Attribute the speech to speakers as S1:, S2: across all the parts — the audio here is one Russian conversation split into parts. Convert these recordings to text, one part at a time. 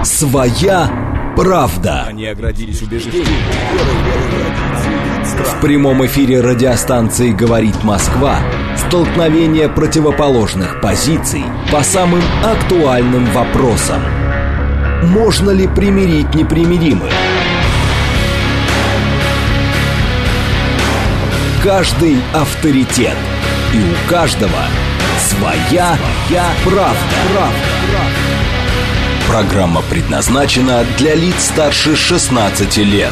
S1: Своя правда.
S2: Они оградились убеждением.
S1: В прямом эфире радиостанции «Говорит Москва» столкновение противоположных позиций по самым актуальным вопросам. Можно ли примирить непримиримых? Каждый авторитет. И у каждого своя правда. Программа предназначена для лиц старше 16 лет.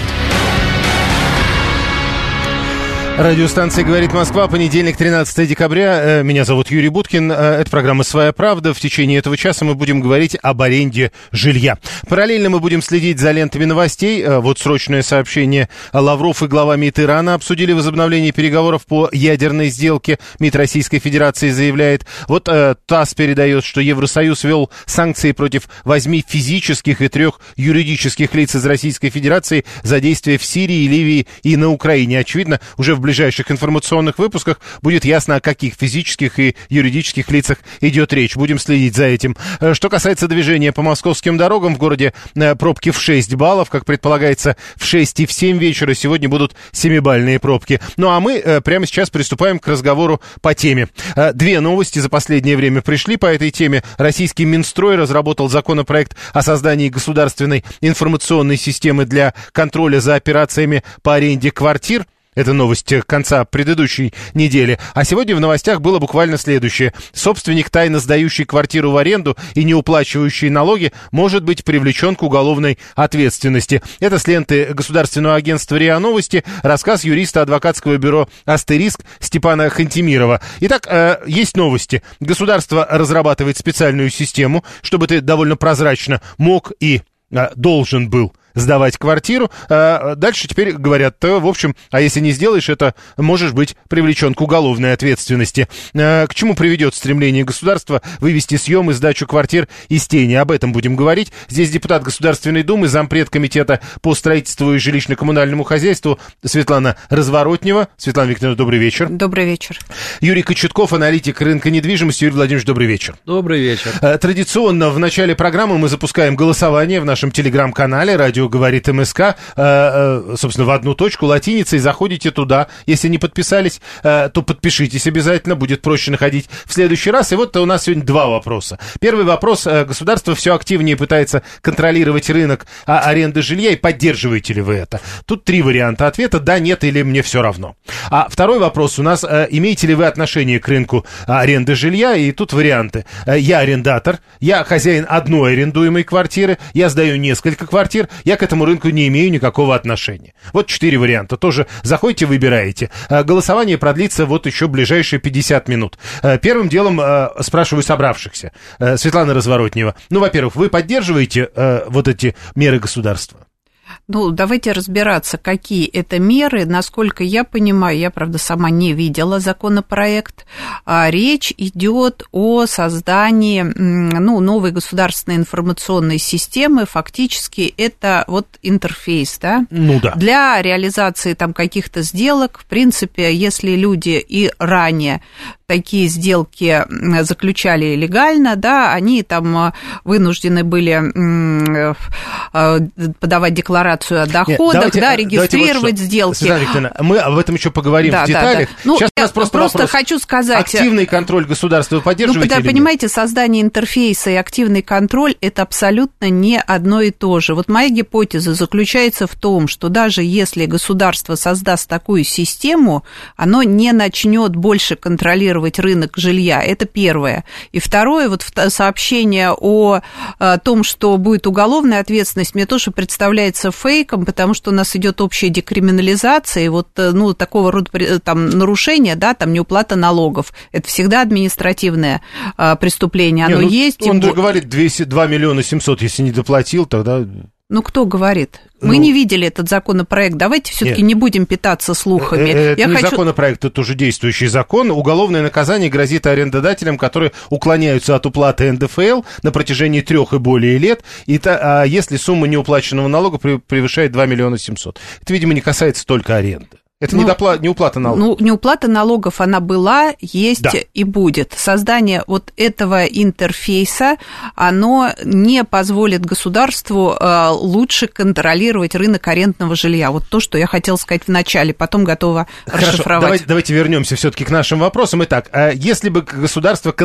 S3: Радиостанция «Говорит Москва», понедельник, 13 декабря. Меня зовут Юрий Буткин. Это программа «Своя правда». В течение этого часа мы будем говорить об аренде жилья. Параллельно мы будем следить за лентами новостей. Вот срочное сообщение. Лавров и глава МИД Ирана обсудили возобновление переговоров по ядерной сделке. МИД Российской Федерации заявляет. Вот ТАСС передает, что Евросоюз ввел санкции против 8 физических и 3 юридических лиц из Российской Федерации за действия в Сирии, Ливии и на Украине. Очевидно, уже в ближайших информационных выпусках будет ясно, о каких физических и юридических лицах идет речь. Будем следить за этим. Что касается движения по московским дорогам, в городе пробки в 6 баллов, как предполагается, в 6 и в 7 вечера сегодня будут 7-бальные пробки. Ну а мы прямо сейчас приступаем к разговору по теме. Две новости за последнее время пришли по этой теме. Российский Минстрой разработал законопроект о создании государственной информационной системы для контроля за операциями по аренде квартир. Это новость конца предыдущей недели. А сегодня в новостях было буквально следующее. Собственник, тайно сдающий квартиру в аренду и не уплачивающий налоги, может быть привлечен к уголовной ответственности. Это с ленты Государственного агентства РИА Новости, рассказ юриста адвокатского бюро «Астериск» Степана Хантимирова. Итак, есть новости. Государство разрабатывает специальную систему, чтобы ты довольно прозрачно мог и должен был сдавать квартиру. Дальше теперь говорят, в общем, а если не сделаешь это, можешь быть привлечен к уголовной ответственности. К чему приведет стремление государства вывести съем и сдачу квартир из тени? Об этом будем говорить. Здесь депутат Государственной Думы, зампред комитета по строительству и жилищно-коммунальному хозяйству Светлана Разворотнева. Светлана Викторовна, добрый вечер.
S4: Добрый вечер.
S3: Юрий Кочетков, аналитик рынка недвижимости. Юрий Владимирович, добрый вечер.
S5: Добрый вечер.
S3: Традиционно в начале программы мы запускаем голосование в нашем телеграм-канале «Радио говорит МСК», собственно, в одну точку, латиницей, заходите туда. Если не подписались, то подпишитесь обязательно, будет проще находить в следующий раз. И вот у нас сегодня два вопроса. Первый вопрос. Государство все активнее пытается контролировать рынок аренды жилья, и поддерживаете ли вы это? Тут 3 варианта ответа: да, нет или мне все равно. А второй вопрос у нас: имеете ли вы отношение к рынку аренды жилья? И тут варианты. Я арендатор, я хозяин одной арендуемой квартиры, я сдаю несколько квартир, я к этому рынку не имею никакого отношения. Вот 4 варианта. Тоже заходите, выбираете. Голосование продлится вот еще ближайшие 50 минут. Первым делом спрашиваю собравшихся. Светлана Разворотнева. Ну, во-первых, вы поддерживаете вот эти меры государства?
S4: Ну, давайте разбираться, какие это меры. Насколько я понимаю, я, правда, сама не видела законопроект, речь идет о создании новой государственной информационной системы. Фактически это вот интерфейс, да?
S3: Ну да.
S4: Для реализации там каких-то сделок. В принципе, если люди и ранее такие сделки заключали легально, да, они там вынуждены были подавать декларацию о доходах, регистрировать сделки.
S3: Светлана Викторовна, мы об этом еще поговорим в деталях.
S4: Да. Ну,
S3: сейчас у нас просто вопрос.
S4: Хочу сказать...
S3: Активный контроль государства вы поддерживаете или нет?
S4: Понимаете, создание интерфейса и активный контроль – это абсолютно не одно и то же. Вот моя гипотеза заключается в том, что даже если государство создаст такую систему, оно не начнет больше контролировать рынок жилья. Это первое. И второе, вот сообщение о том, что будет уголовная ответственность, мне тоже представляется фейком, потому что у нас идет общая декриминализация, и вот такого рода там нарушения, да, там неуплата налогов, это всегда административное преступление. Оно есть.
S3: Он же говорит 2 миллиона 700, если не доплатил, тогда...
S4: Ну, кто говорит? Мы не видели этот законопроект. Давайте все-таки не будем питаться слухами.
S3: Это не законопроект, это уже действующий закон. Уголовное наказание грозит арендодателям, которые уклоняются от уплаты НДФЛ на протяжении 3 и более лет, если сумма неуплаченного налога превышает 2 миллиона 700. Это, видимо, не касается только аренды. Это не уплата налогов.
S4: Неуплата налогов она была, есть и будет. Создание вот этого интерфейса, оно не позволит государству лучше контролировать рынок арендного жилья. Вот то, что я хотела сказать в начале, потом готова расшифровать.
S3: Давайте вернемся все-таки к нашим вопросам. Итак, если бы государство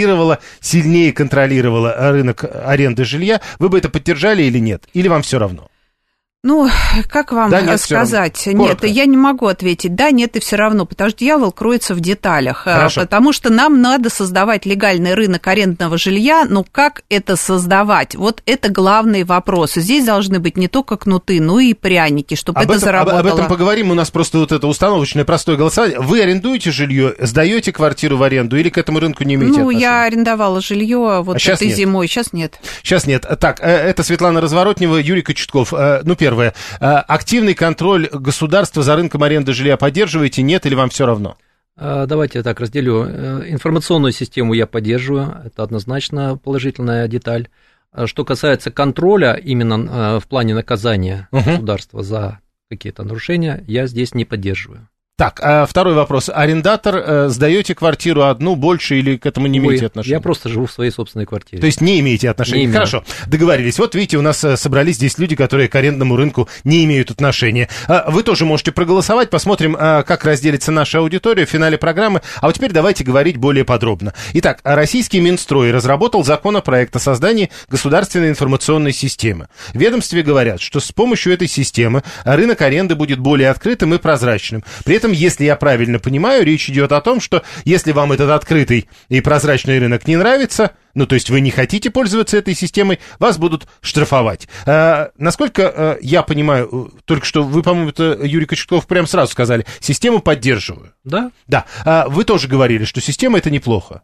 S3: сильнее контролировало рынок аренды жилья, вы бы это поддержали или нет? Или вам все равно?
S4: Ну, как вам сказать? Нет, я не могу ответить да, нет и все равно, потому что дьявол кроется в деталях.
S3: Хорошо.
S4: Потому что нам надо создавать легальный рынок арендного жилья, но как это создавать? Вот это главный вопрос. Здесь должны быть не только кнуты, но и пряники, чтобы это заработало.
S3: Об этом поговорим, у нас просто вот это установочное простое голосование. Вы арендуете жилье, сдаете квартиру в аренду или к этому рынку не имеете отношения?
S4: Я арендовала жилье вот этой зимой, сейчас нет.
S3: Сейчас нет. Так, это Светлана Разворотнева, Юрий Кочетков. Первое. Активный контроль государства за рынком аренды жилья поддерживаете, нет, или вам все равно?
S2: Давайте я так разделю. Информационную систему я поддерживаю, это однозначно положительная деталь. Что касается контроля именно в плане наказания государства за какие-то нарушения, я здесь не поддерживаю.
S3: Так, второй вопрос. Арендатор, сдаете квартиру одну, больше или к этому не имеете отношения?
S2: Я просто живу в своей собственной квартире.
S3: То есть не имеете отношения? Хорошо, договорились. Вот видите, у нас собрались здесь люди, которые к арендному рынку не имеют отношения. Вы тоже можете проголосовать, посмотрим, как разделится наша аудитория в финале программы. А вот теперь давайте говорить более подробно. Итак, российский Минстрой разработал законопроект о создании государственной информационной системы. В ведомстве говорят, что с помощью этой системы рынок аренды будет более открытым и прозрачным. При этом, если я правильно понимаю, речь идет о том, что если вам этот открытый и прозрачный рынок не нравится, то есть вы не хотите пользоваться этой системой, вас будут штрафовать. Насколько я понимаю, только что вы, по-моему, это, Юрий Кочетков, прямо сразу сказали, систему поддерживаю.
S2: Да.
S3: Да. Вы тоже говорили, что система это неплохо.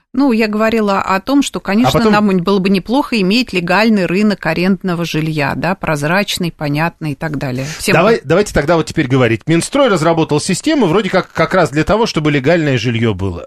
S4: Я говорила о том, что, конечно, нам было бы неплохо иметь легальный рынок арендного жилья, да, прозрачный, понятный и так далее.
S3: Давайте тогда вот теперь говорить. Минстрой разработал систему вроде как раз для того, чтобы легальное жилье было.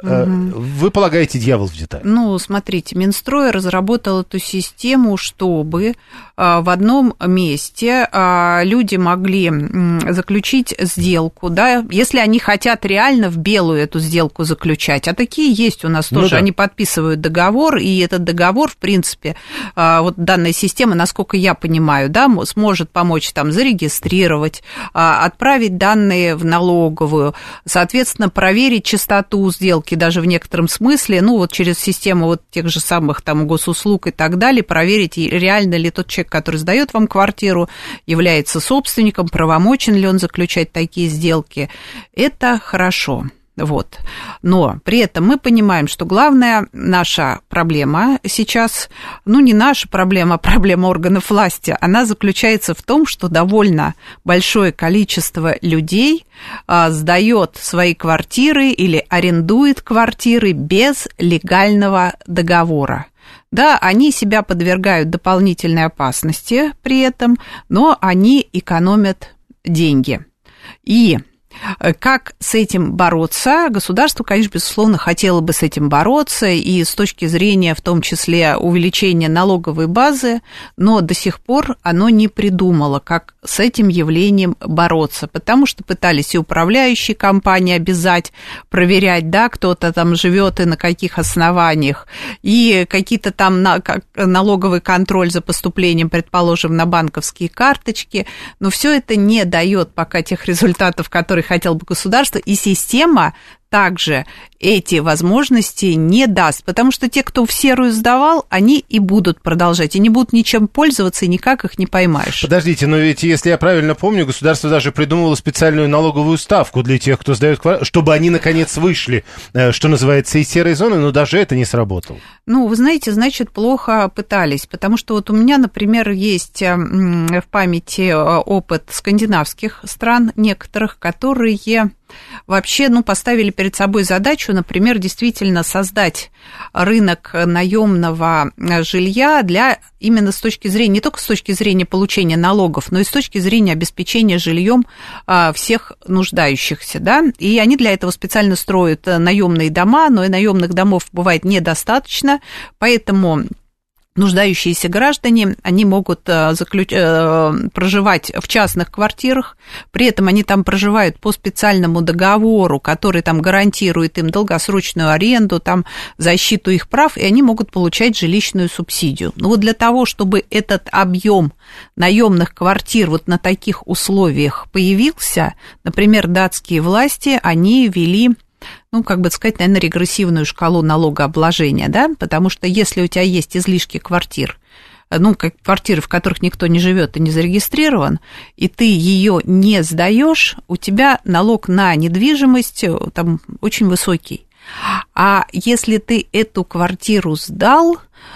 S3: Вы полагаете, дьявол в деталях?
S4: Смотрите, Минстрой разработал эту систему, чтобы в одном месте люди могли заключить сделку, да, если они хотят реально в белую эту сделку заключать, а такие есть у нас тоже, они подписывают договор, и этот договор, в принципе, вот данная система, насколько я понимаю, да, сможет помочь там зарегистрировать, отправить данные в налоговую, соответственно, проверить чистоту сделки даже в некотором смысле, через систему вот тех же самых там госуслуг и так далее, проверить, реально ли тот человек, который сдает вам квартиру, является собственником, правомочен ли он заключать такие сделки. Это хорошо. Но при этом мы понимаем, что главная наша проблема сейчас, не наша проблема, а проблема органов власти, она заключается в том, что довольно большое количество людей сдает свои квартиры или арендует квартиры без легального договора. Да, они себя подвергают дополнительной опасности при этом, но они экономят деньги. И как с этим бороться? Государство, конечно, безусловно, хотело бы с этим бороться, и с точки зрения, в том числе, увеличения налоговой базы, но до сих пор оно не придумало, как с этим явлением бороться, потому что пытались и управляющие компании обязать проверять, да, кто-то там живет и на каких основаниях, и какие-то там налоговый контроль за поступлением, предположим, на банковские карточки, но все это не дает пока тех результатов, которые хотел бы государство, и система также эти возможности не даст, потому что те, кто в серую сдавал, они и будут продолжать, и не будут ничем пользоваться, и никак их не поймаешь.
S3: Подождите, но ведь, если я правильно помню, государство даже придумывало специальную налоговую ставку для тех, кто сдает квартиру, чтобы они, наконец, вышли, что называется, из серой зоны, но даже это не сработало.
S4: Вы знаете, значит, плохо пытались, потому что вот у меня, например, есть в памяти опыт скандинавских стран некоторых, которые вообще, поставили перед собой задачу, например, действительно создать рынок наемного жилья для именно с точки зрения, не только с точки зрения получения налогов, но и с точки зрения обеспечения жильем всех нуждающихся, да, и они для этого специально строят наемные дома, но и наемных домов бывает недостаточно, поэтому нуждающиеся граждане, они могут проживать в частных квартирах, при этом они там проживают по специальному договору, который там гарантирует им долгосрочную аренду, там, защиту их прав, и они могут получать жилищную субсидию. Но вот для того, чтобы этот объем наемных квартир вот на таких условиях появился, например, датские власти, они ввели, ну, как бы сказать, наверное, регрессивную шкалу налогообложения, да, потому что если у тебя есть излишки квартир, ну, как квартиры, в которых никто не живет и не зарегистрирован, и ты ее не сдаешь, у тебя налог на недвижимость там очень высокий. А если ты эту квартиру сдал,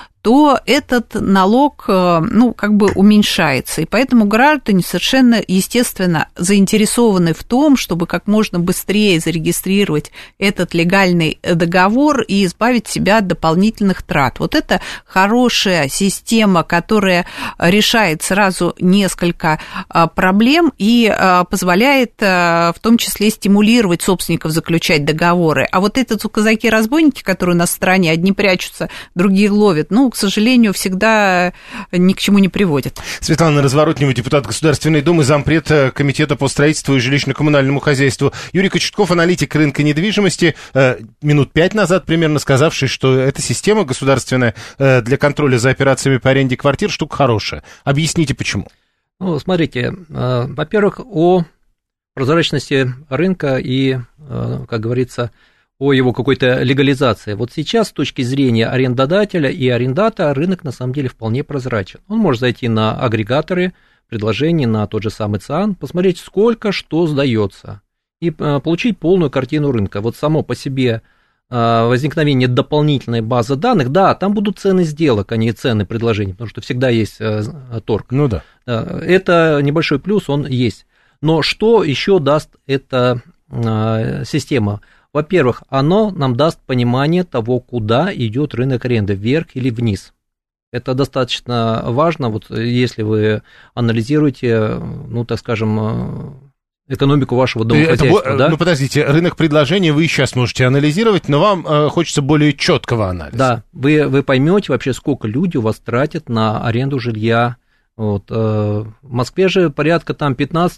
S4: то этот налог, ну, как бы уменьшается. И поэтому граждане совершенно естественно заинтересованы в том, чтобы как можно быстрее зарегистрировать этот легальный договор и избавить себя от дополнительных трат. Вот это хорошая система, которая решает сразу несколько проблем и позволяет в том числе стимулировать собственников заключать договоры. А вот эти казаки-разбойники, которые у нас в стране, одни прячутся, другие ловят, ну, к сожалению, всегда ни к чему не приводит.
S3: Светлана Разворотнева, депутат Государственной Думы, зампред Комитета по строительству и жилищно-коммунальному хозяйству. Юрий Кочетков, аналитик рынка недвижимости, минут 5 назад примерно сказавший, что эта система государственная для контроля за операциями по аренде квартир штука хорошая. Объясните, почему?
S2: Ну, смотрите, во-первых, о прозрачности рынка и, как говорится, о его какой-то легализации. Вот сейчас, с точки зрения арендодателя и арендатора, рынок на самом деле вполне прозрачен. Он может зайти на агрегаторы предложений, на тот же самый ЦИАН, посмотреть, сколько что сдается, и получить полную картину рынка. Вот само по себе возникновение дополнительной базы данных, да, там будут цены сделок, а не цены предложений, потому что всегда есть торг.
S3: Ну да.
S2: Это небольшой плюс, он есть. Но что еще даст эта система? Во-первых, оно нам даст понимание того, куда идет рынок аренды, вверх или вниз. Это достаточно важно, вот если вы анализируете, ну, так скажем, экономику вашего домохозяйства. Да?
S3: Ну, подождите, рынок предложения вы сейчас можете анализировать, но вам хочется более четкого анализа.
S2: Да, вы поймете вообще, сколько люди у вас тратят на аренду жилья. Вот. В Москве же порядка там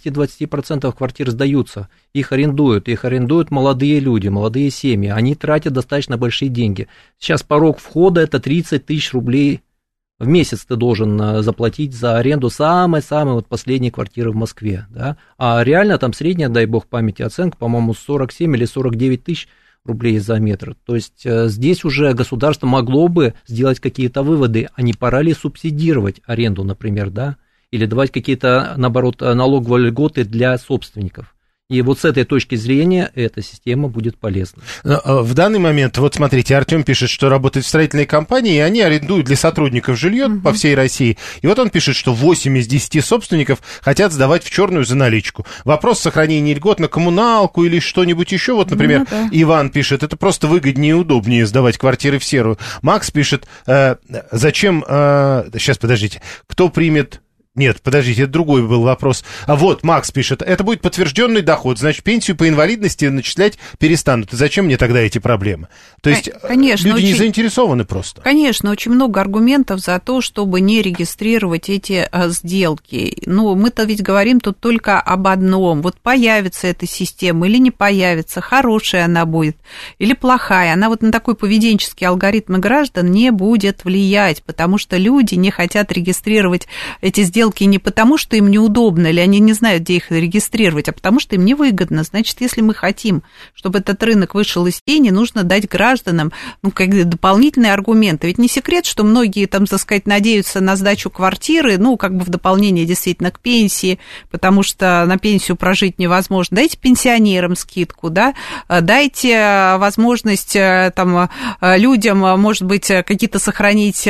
S2: 15-20% квартир сдаются, их арендуют молодые люди, молодые семьи, они тратят достаточно большие деньги. Сейчас порог входа – это 30 тысяч рублей в месяц ты должен заплатить за аренду самой-самой вот последней квартиры в Москве, да? А реально там средняя, дай бог памяти, оценка, по-моему, 47 или 49 тысяч рублей за метр. То есть здесь уже государство могло бы сделать какие-то выводы, а не пора ли субсидировать аренду, например, да, или давать какие-то, наоборот, налоговые льготы для собственников. И вот с этой точки зрения эта система будет полезна.
S3: В данный момент, вот смотрите, Артем пишет, что работает в строительной компании, и они арендуют для сотрудников жилье по всей России. И вот он пишет, что 8 из 10 собственников хотят сдавать в черную за наличку. Вопрос сохранения льгот на коммуналку или что-нибудь еще. Вот, например, Иван пишет, это просто выгоднее и удобнее сдавать квартиры в серую. Макс пишет, зачем... Сейчас, подождите. Кто примет... Нет, подождите, это другой был вопрос. А вот, Макс пишет, это будет подтвержденный доход, значит, пенсию по инвалидности начислять перестанут. И зачем мне тогда эти проблемы? То есть конечно, люди не заинтересованы просто.
S4: Конечно, очень много аргументов за то, чтобы не регистрировать эти сделки. Ну, мы-то ведь говорим тут только об одном. Вот появится эта система или не появится, хорошая она будет или плохая. Она вот на такой поведенческий алгоритм граждан не будет влиять, потому что люди не хотят регистрировать эти сделки не потому, что им неудобно, или они не знают, где их регистрировать, а потому что им невыгодно. Значит, если мы хотим, чтобы этот рынок вышел из тени, нужно дать гражданам, ну, как дополнительные аргументы. Ведь не секрет, что многие, там, так сказать, надеются на сдачу квартиры, ну, как бы в дополнение действительно к пенсии, потому что на пенсию прожить невозможно. Дайте пенсионерам скидку, да, дайте возможность там людям, может быть, какие-то сохранить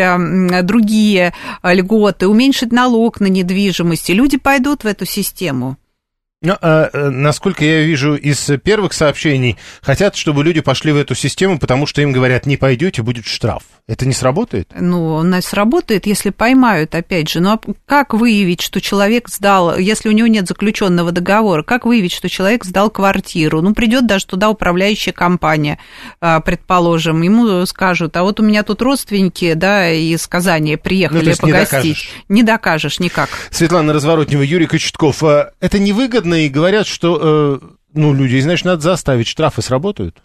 S4: другие льготы, уменьшить налог на недвижимость, и люди пойдут в эту систему.
S3: Насколько я вижу из первых сообщений, хотят, чтобы люди пошли в эту систему, потому что им говорят, не пойдете, будет штраф. Это не сработает?
S4: Ну, у нас сработает, если поймают, опять же. Но как выявить, что человек сдал, если у него нет заключенного договора, как выявить, что человек сдал квартиру? Ну, придет даже туда управляющая компания, предположим, ему скажут, а вот у меня тут родственники, да, из Казани приехали погостить. Не докажешь никак.
S3: Светлана Разворотнева, Юрий Кочетков. Это невыгодно, и говорят, что, людей, значит, надо заставить, штрафы сработают?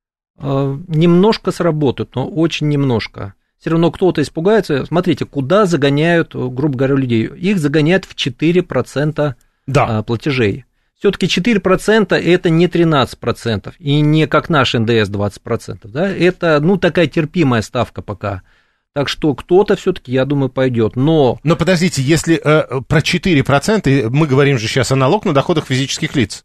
S2: Немножко сработают, но очень немножко. Все равно кто-то испугается. Смотрите, куда загоняют, грубо говоря, людей? Их загоняют в 4% платежей. Все-таки 4% это не 13%, и не как наш НДС 20%. Да? Это, такая терпимая ставка пока. Так что кто-то все-таки, я думаю, пойдет. Но
S3: подождите, если про 4%, мы говорим же сейчас о налог на доходах физических лиц.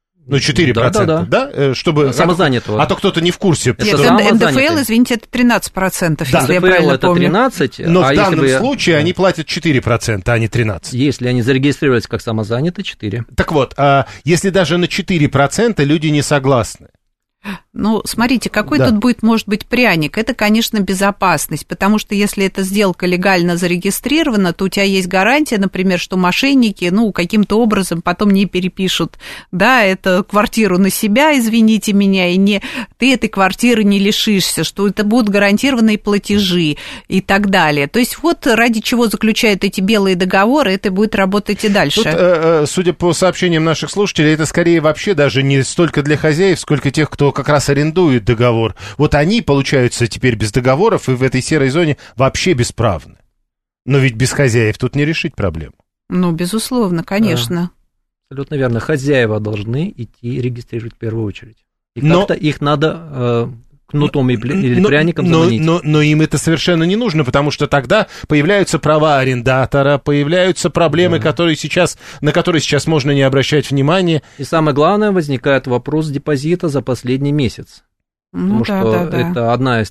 S3: 4%, да? Чтобы
S2: самозанятого.
S3: А то кто-то не в курсе.
S4: Нет, НДФЛ, извините, это 13%, если я правильно помню.
S2: НДФЛ это 13%.
S3: Но в данном случае они платят 4%, а не 13%.
S2: Если они зарегистрировались как самозанятые, 4%.
S3: Так вот, если даже на 4% люди не согласны,
S4: Ну, смотрите, какой тут будет, может быть, пряник? Это, конечно, безопасность, потому что если эта сделка легально зарегистрирована, то у тебя есть гарантия, например, что мошенники, каким-то образом потом не перепишут, эту квартиру на себя, извините меня, и ты этой квартиры не лишишься, что это будут гарантированные платежи и так далее. То есть вот ради чего заключают эти белые договоры, это будет работать и дальше.
S3: Тут, судя по сообщениям наших слушателей, это скорее вообще даже не столько для хозяев, сколько тех, кто как раз арендует договор. Вот они, получаются теперь без договоров и в этой серой зоне вообще бесправны. Но ведь без хозяев тут не решить проблему.
S4: Безусловно, конечно.
S2: Абсолютно верно. Хозяева должны идти регистрировать в первую очередь. И как-то их надо кнутом или пряником заманить.
S3: Но им это совершенно не нужно, потому что тогда появляются права арендатора, появляются проблемы, на которые сейчас можно не обращать внимания.
S2: И самое главное, возникает вопрос депозита за последний месяц. Потому что это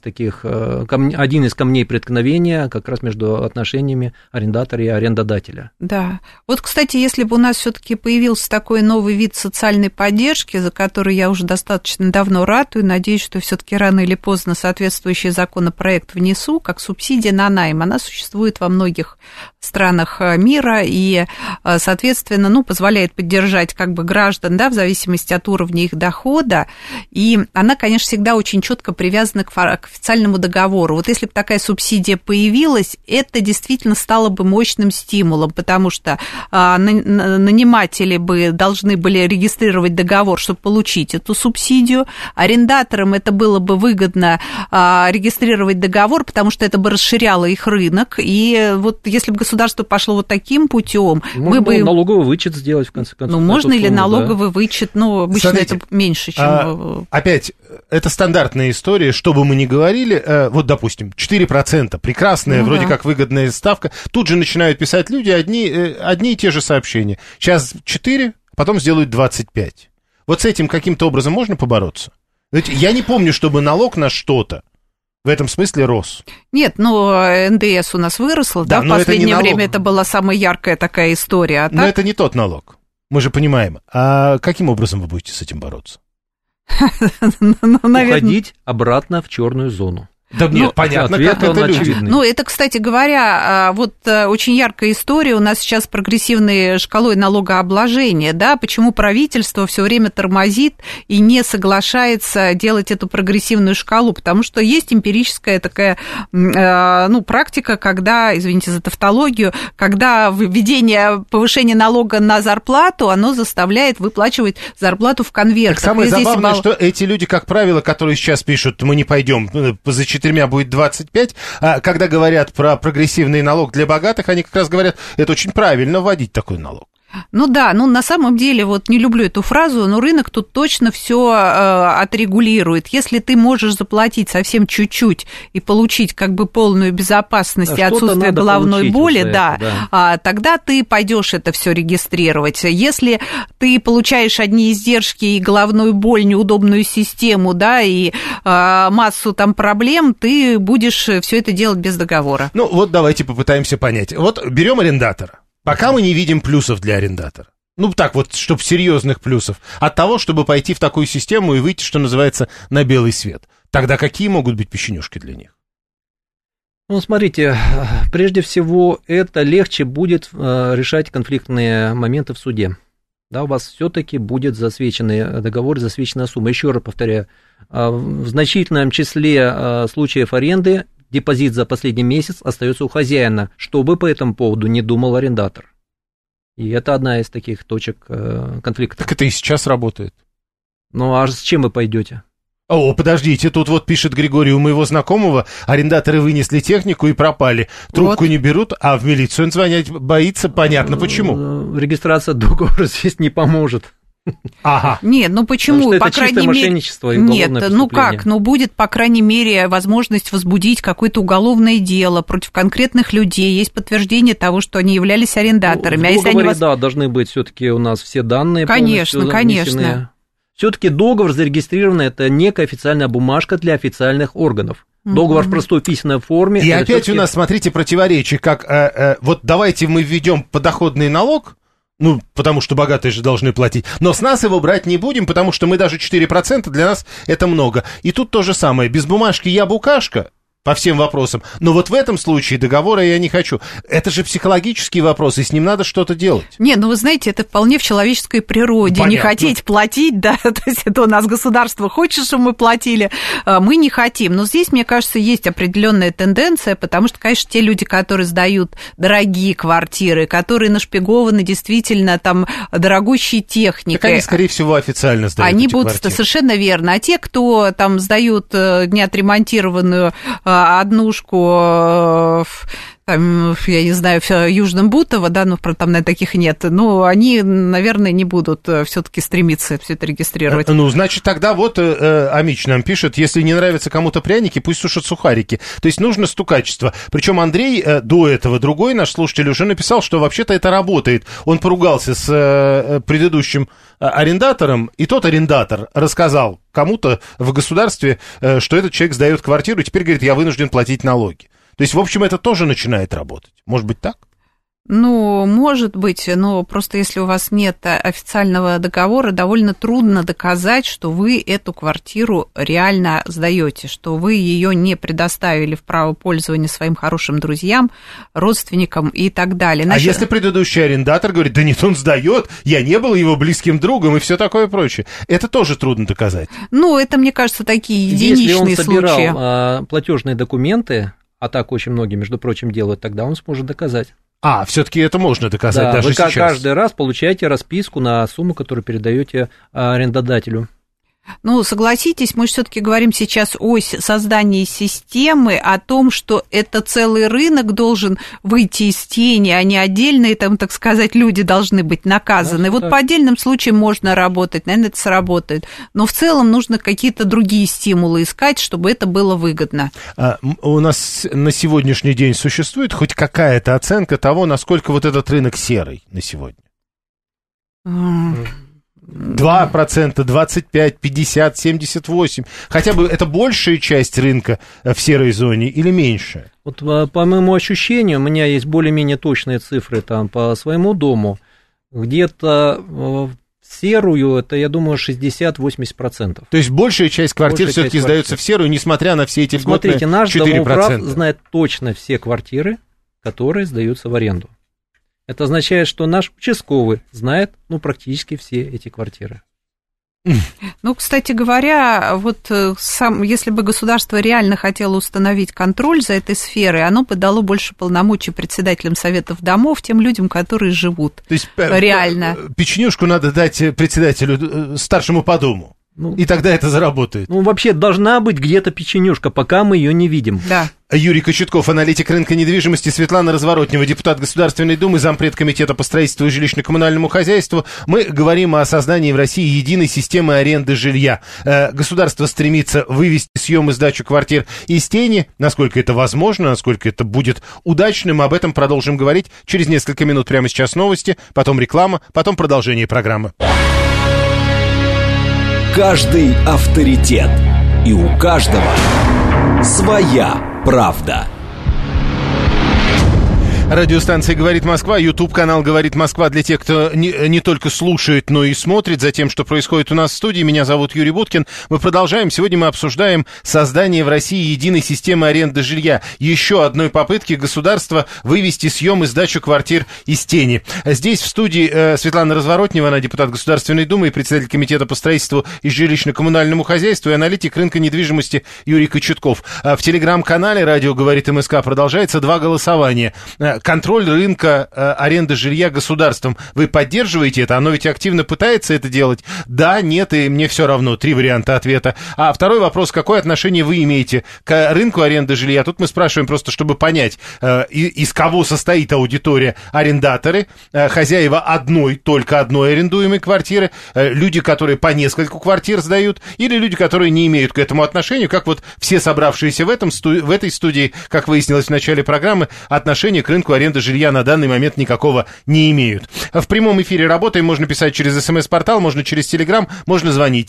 S2: один из камней преткновения как раз между отношениями арендатора и арендодателя.
S4: Да. Вот, кстати, если бы у нас все-таки появился такой новый вид социальной поддержки, за который я уже достаточно давно ратую, надеюсь, что все-таки рано или поздно соответствующий законопроект внесу, как субсидия на найм. Она существует во многих странах мира и, соответственно, позволяет поддержать граждан, в зависимости от уровня их дохода. И она, конечно, всегда очень четко привязана к официальному договору. Вот если бы такая субсидия появилась, это действительно стало бы мощным стимулом, потому что наниматели бы должны были регистрировать договор, чтобы получить эту субсидию. Арендаторам это было бы выгодно регистрировать договор, потому что это бы расширяло их рынок. И вот если бы государство пошло вот таким путем,
S2: мы бы налоговый вычет сделать, в конце концов.
S4: Можно или налоговый вычет, обычно это меньше, чем...
S3: Опять, это стандартная история, что бы мы ни говорили, вот, допустим, 4%, прекрасная, вроде как выгодная ставка, тут же начинают писать люди одни и те же сообщения. Сейчас 4, потом сделают 25. Вот с этим каким-то образом можно побороться? Ведь я не помню, чтобы налог на что-то в этом смысле рос.
S4: Нет, НДС у нас выросло, в последнее время это была самая яркая такая история.
S3: Но это не тот налог, мы же понимаем. А каким образом вы будете с этим бороться?
S2: Уходить обратно в черную зону.
S3: Да нет, понятно, как это люди.
S4: Это, кстати говоря, очень яркая история. У нас сейчас прогрессивной шкалой налогообложения, почему правительство все время тормозит и не соглашается делать эту прогрессивную шкалу, потому что есть эмпирическая такая, практика, когда, извините за тавтологию, когда введение повышения налога на зарплату, оно заставляет выплачивать зарплату в конвертах.
S3: Так самое забавное, что эти люди, как правило, которые сейчас пишут, мы не пойдем за 4 будет 25, а когда говорят про прогрессивный налог для богатых, они как раз говорят, это очень правильно вводить такой налог.
S4: На самом деле, не люблю эту фразу, но рынок тут точно все отрегулирует. Если ты можешь заплатить совсем чуть-чуть и получить полную безопасность и отсутствие головной боли, тогда ты пойдешь это все регистрировать. Если ты получаешь одни издержки и головную боль, неудобную систему, и массу проблем, ты будешь все это делать без договора.
S3: Давайте попытаемся понять. Берем арендатора. Пока мы не видим плюсов для арендатора. Ну, так вот, чтобы серьезных плюсов. От того, чтобы пойти в такую систему и выйти, что называется, на белый свет. Тогда какие могут быть печенюшки для них?
S2: Ну, смотрите, прежде всего, это легче будет решать конфликтные моменты в суде. Да, у вас все-таки будет засвеченный договор, засвеченная сумма. Еще раз повторяю, в значительном числе случаев аренды депозит за последний месяц остается у хозяина, что бы по этому поводу не думал арендатор. И это одна из таких точек конфликта.
S3: Так это и сейчас работает.
S2: Ну, а с чем вы пойдете?
S3: О, подождите, тут вот пишет Григорий, у моего знакомого арендаторы вынесли технику и пропали. Трубку вот не берут, а в милицию он звонить боится, понятно почему.
S2: Регистрация договора здесь не поможет.
S3: Ага.
S4: Нет, ну почему?
S2: Потому что
S4: по
S2: это чистое мошенничество и
S4: Нет,
S2: уголовное преступление.
S4: Будет, по крайней мере, возможность возбудить какое-то уголовное дело против конкретных людей, есть подтверждение того, что они являлись арендаторами.
S2: В договоре, да, должны быть все-таки у нас все данные.
S4: Конечно.
S2: Все-таки договор зарегистрированный, это некая официальная бумажка для официальных органов. Договор в простой письменной форме.
S3: И опять у нас, смотрите, противоречие, как вот давайте мы введем подоходный налог, ну, потому что богатые же должны платить, но с нас его брать не будем, потому что мы даже 4%, для нас это много. И тут то же самое, без бумажки я букашка по всем вопросам, но вот в этом случае договора я не хочу. Это же психологический вопрос, и с ним надо что-то делать.
S4: Не, ну вы знаете, это вполне в человеческой природе. Понятно. Не хотеть платить, да, то есть это у нас государство хочет, чтобы мы платили, мы не хотим. Но здесь, мне кажется, есть определенная тенденция, потому что, конечно, те люди, которые сдают дорогие квартиры, которые нашпигованы действительно там дорогущей техникой.
S3: Так они, скорее всего, официально сдают
S4: они
S3: эти
S4: будут,
S3: квартиры.
S4: Совершенно верно. А те, кто там сдают неотремонтированную однушку, там, я не знаю, в Южном Бутово, да, ну, там, наверное, таких нет, но они, наверное, не будут все-таки стремиться все это регистрировать.
S3: Ну, значит, тогда вот Амич нам пишет, если не нравятся кому-то пряники, пусть сушат сухарики. То есть нужно стукачество. Причем Андрей до этого, другой наш слушатель, уже написал, что вообще-то это работает. Он поругался с предыдущим арендатором, и тот арендатор рассказал кому-то в государстве, что этот человек сдает квартиру, и теперь говорит, я вынужден платить налоги. То есть, в общем, это тоже начинает работать. Может быть, так?
S4: Ну, может быть, но просто если у вас нет официального договора, довольно трудно доказать, что вы эту квартиру реально сдаете, что вы ее не предоставили в право пользования своим хорошим друзьям, родственникам и так далее.
S3: А если предыдущий арендатор говорит, да нет, он сдает, я не был его близким другом и все такое прочее, это тоже трудно доказать.
S4: Ну, это, мне кажется, такие единичные случаи.
S2: Если он собирал платежные документы, а так очень многие, между прочим, делают, тогда он сможет доказать.
S3: Все-таки это можно доказать, да, даже
S2: вы
S3: сейчас.
S2: Каждый раз получаете расписку на сумму, которую передаете арендодателю.
S4: Ну, согласитесь, мы все-таки говорим сейчас о создании системы, о том, что это целый рынок должен выйти из тени, а не отдельные, там, так сказать, люди должны быть наказаны. Вот по отдельным случаям можно работать, наверное, это сработает. Но в целом нужно какие-то другие стимулы искать, чтобы это было выгодно.
S3: У нас на сегодняшний день существует хоть какая-то оценка того, насколько вот этот рынок серый на сегодня? 2%, 25%, 50%, 78%. Хотя бы это большая часть рынка в серой зоне или меньшая?
S2: Вот по моему ощущению, у меня есть более-менее точные цифры там по своему дому. Где-то серую, это, я думаю, 60-80%.
S3: То есть большая часть квартир все-таки сдается в серую, несмотря на все эти льготные 4%.
S2: Смотрите, наш домоуправ знает точно все квартиры, которые сдаются в аренду. Это означает, что наш участковый знает, практически все эти квартиры.
S4: Ну, кстати говоря, вот если бы государство реально хотело установить контроль за этой сферой, оно бы дало больше полномочий председателям советов домов, тем людям, которые живут.
S3: То есть
S4: реально.
S3: Печенюшку надо дать председателю старшему по дому. И тогда это заработает.
S2: Вообще должна быть где-то печенюшка, пока мы ее не видим.
S4: Да.
S3: Юрий Кочетков, аналитик рынка недвижимости, Светлана Разворотнева, депутат Государственной Думы, зампред комитета по строительству и жилищно-коммунальному хозяйству. Мы говорим о создании в России единой системы аренды жилья. Государство стремится вывести съем и сдачу квартир из тени. Насколько это возможно, насколько это будет удачным, об этом продолжим говорить через несколько минут. Прямо сейчас новости, потом реклама, потом продолжение программы.
S1: Каждый авторитет. И у каждого своя правда.
S3: Радиостанция «Говорит Москва», YouTube-канал «Говорит Москва» для тех, кто не только слушает, но и смотрит за тем, что происходит у нас в студии. Меня зовут Юрий Буткин. Мы продолжаем. Сегодня мы обсуждаем создание в России единой системы аренды жилья. Еще одной попытки государства вывести съем и сдачу квартир из тени. Здесь в студии Светлана Разворотнева, она депутат Государственной Думы и председатель комитета по строительству и жилищно-коммунальному хозяйству, и аналитик рынка недвижимости Юрий Кочетков. В телеграм-канале «Радио говорит МСК» продолжается 2 голосования. Контроль рынка аренды жилья государством. Вы поддерживаете это? Оно ведь активно пытается это делать? Да, нет, и мне все равно. 3 варианта ответа. А второй вопрос, какое отношение вы имеете к рынку аренды жилья? Тут мы спрашиваем просто, чтобы понять, из кого состоит аудитория. Арендаторы, хозяева только одной арендуемой квартиры, люди, которые по нескольку квартир сдают, или люди, которые не имеют к этому отношения, как вот все собравшиеся в этой студии, как выяснилось в начале программы, отношение к рынку аренды жилья на данный момент никакого не имеют. В прямом эфире работаем, можно писать через СМС-портал, можно через Телеграм, можно звонить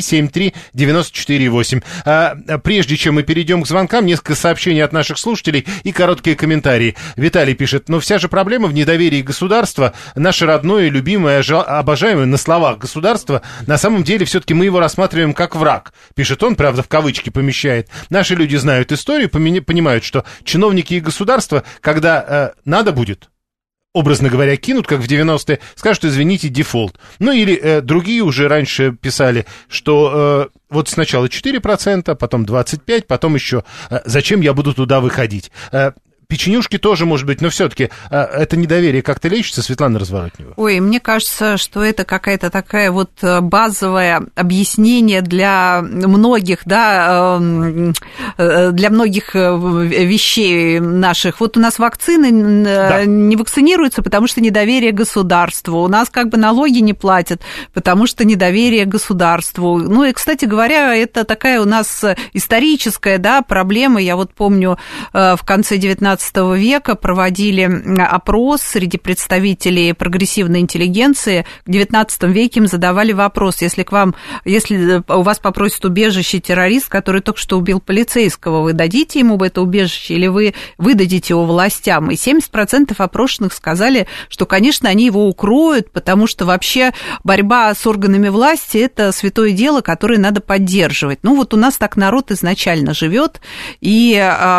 S3: 7373948. Прежде чем мы перейдем к звонкам, несколько сообщений от наших слушателей и короткие комментарии. Виталий пишет: но вся же проблема в недоверии государства, наше родное, любимое, обожаемое на словах государство, на самом деле все-таки мы его рассматриваем как враг. Пишет он, правда, в кавычки помещает. Наши люди знают историю, понимают, что чиновники и государство, когда надо будет, образно говоря, кинут, как в 90-е, скажут: извините, дефолт. Ну или другие уже раньше писали, что вот сначала 4%, потом 25%, потом еще зачем я буду туда выходить. Печенюшки тоже, может быть, но все-таки это недоверие как-то лечится, Светлана Разворотнева?
S4: Ой, мне кажется, что это какая-то такая вот базовое объяснение для многих, да, для многих вещей наших. Вот у нас вакцины не вакцинируются, потому что недоверие государству. У нас как бы налоги не платят, потому что недоверие государству. Ну и, кстати говоря, это такая у нас историческая, да, проблема. Я вот помню, в конце 19 века проводили опрос среди представителей прогрессивной интеллигенции. В 19 веке им задавали вопрос: если у вас попросит убежище террорист, который только что убил полицейского, вы дадите ему это убежище или вы выдадите его властям? И 70% опрошенных сказали, что, конечно, они его укроют, потому что вообще борьба с органами власти – это святое дело, которое надо поддерживать. Ну вот у нас так народ изначально живет, и,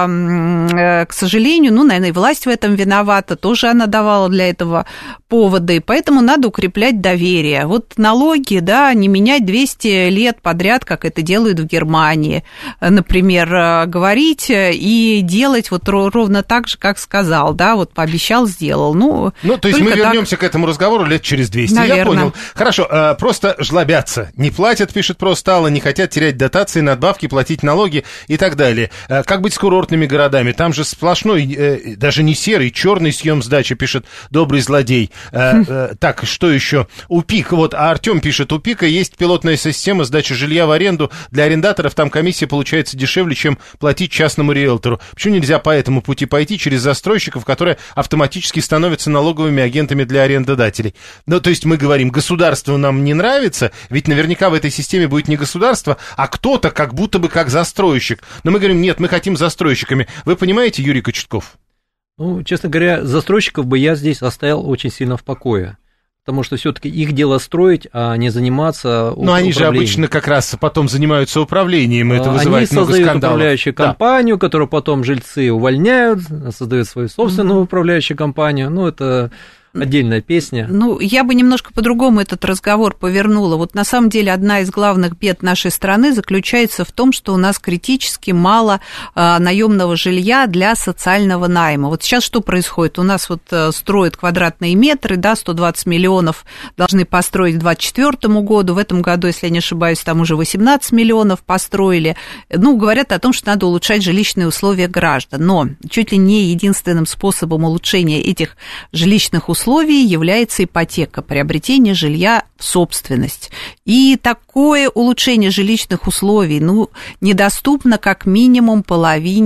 S4: к сожалению, наверное, и власть в этом виновата, тоже она давала для этого поводы, поэтому надо укреплять доверие. Вот налоги, да, не менять 200 лет подряд, как это делают в Германии, например, говорить и делать вот ровно так же, как сказал, да, вот пообещал, сделал. Ну,
S3: то есть мы вернемся к этому разговору лет через 200, наверное. Я понял. Хорошо, просто жлобятся, не платят, пишет Простало, не хотят терять дотации, надбавки, платить налоги и так далее. Как быть с курортными городами? Там же сплошной, даже не серый, черный съем сдачи, пишет добрый злодей. Так, что еще? У ПИК, вот, Артем пишет: у ПИКа есть пилотная система сдачи жилья в аренду. Для арендаторов там комиссия получается дешевле, чем платить частному риэлтору. Почему нельзя по этому пути пойти через застройщиков, которые автоматически становятся налоговыми агентами для арендодателей? Ну, то есть мы говорим, государству нам не нравится, ведь наверняка в этой системе будет не государство, а кто-то как будто бы как застройщик. Но мы говорим: нет, мы хотим застройщиками. Вы понимаете, Юрий Кочетков?
S2: Ну, честно говоря, застройщиков бы я здесь оставил очень сильно в покое, потому что все-таки их дело строить, а не заниматься управлением.
S3: Но они же обычно как раз потом занимаются управлением, и это вызывает много скандалов. Они создают
S2: управляющую компанию, которую потом жильцы увольняют, создают свою собственную управляющую компанию. Ну, это отдельная песня.
S4: Ну, я бы немножко по-другому этот разговор повернула. Вот на самом деле одна из главных бед нашей страны заключается в том, что у нас критически мало наемного жилья для социального найма. Вот сейчас что происходит? У нас вот строят квадратные метры, да, 120 миллионов должны построить к 2024 году. В этом году, если я не ошибаюсь, там уже 18 миллионов построили. Ну, говорят о том, что надо улучшать жилищные условия граждан. Но чуть ли не единственным способом улучшения этих жилищных условий является ипотека, приобретение жилья в собственность. И такое улучшение жилищных условий, недоступно как минимум половине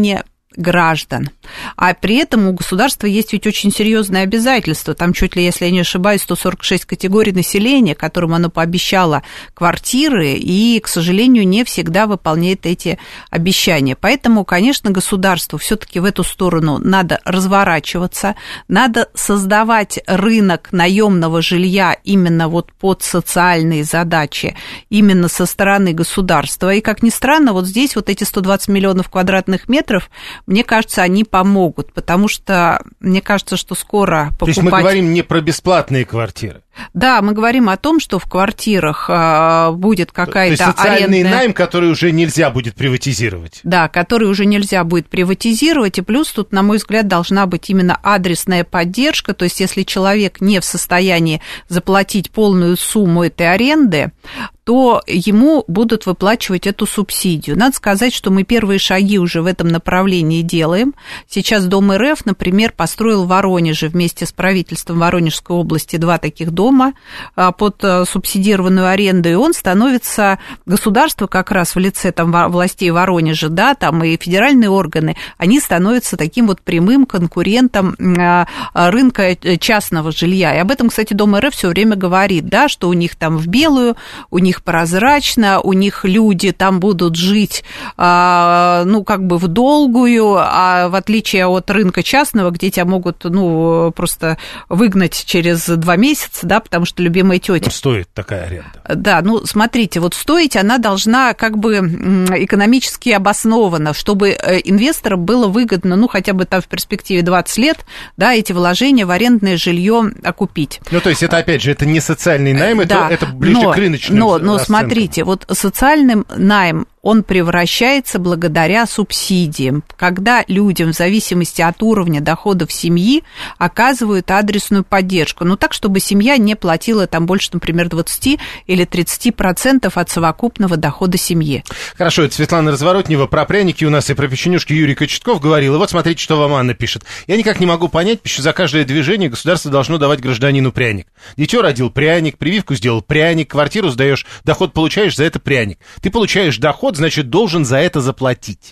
S4: граждан. А при этом у государства есть ведь очень серьезные обязательства. Там чуть ли, если я не ошибаюсь, 146 категорий населения, которым оно пообещало квартиры, и, к сожалению, не всегда выполняет эти обещания. Поэтому, конечно, государству все-таки в эту сторону надо разворачиваться, надо создавать рынок наемного жилья именно вот под социальные задачи, именно со стороны государства. И, как ни странно, вот здесь вот эти 120 миллионов квадратных метров, мне кажется, они помогут, потому что мне кажется, что скоро покупать...
S3: То есть мы говорим не про бесплатные квартиры?
S4: Да, мы говорим о том, что в квартирах будет какая-то
S3: арендная... То есть социальный найм, который уже нельзя будет приватизировать.
S4: Да, который уже нельзя будет приватизировать, и плюс тут, на мой взгляд, должна быть именно адресная поддержка, то есть если человек не в состоянии заплатить полную сумму этой аренды, то ему будут выплачивать эту субсидию. Надо сказать, что мы первые шаги уже в этом направлении делаем. Сейчас Дом РФ, например, построил в Воронеже вместе с правительством Воронежской области 2 таких дома под субсидированную аренду, и он становится, государство как раз в лице там властей Воронежа, да, там и федеральные органы, они становятся таким вот прямым конкурентом рынка частного жилья. И об этом, кстати, Дом РФ все время говорит, да, что у них там в белую, у них прозрачно, у них люди там будут жить, ну, как бы в долгую, а в отличие от рынка частного, где тебя могут, ну, просто выгнать через 2 месяца, да, потому что любимая тетя.
S3: Стоит такая аренда.
S4: Да, ну, смотрите, вот стоить она должна как бы экономически обоснованно, чтобы инвесторам было выгодно, ну, хотя бы там в перспективе 20 лет, да, эти вложения в арендное жилье окупить.
S3: Ну, то есть это, опять же, это не социальный найм, да, это ближе к рыночному.
S4: Но смотрите, вот социальный найм, он превращается благодаря субсидиям, когда людям в зависимости от уровня доходов семьи оказывают адресную поддержку, ну так, чтобы семья не платила там больше, например, 20 или 30% от совокупного дохода семьи.
S3: Хорошо, это Светлана Разворотнева про пряники у нас и про печенюшки Юрий Кочетков говорил, и вот смотрите, что вам Анна пишет. Я никак не могу понять, что за каждое движение государство должно давать гражданину пряник. Дитё родил пряник, прививку сделал пряник, квартиру сдаешь, доход получаешь, за это пряник. Ты получаешь доход, значит, должен за это заплатить.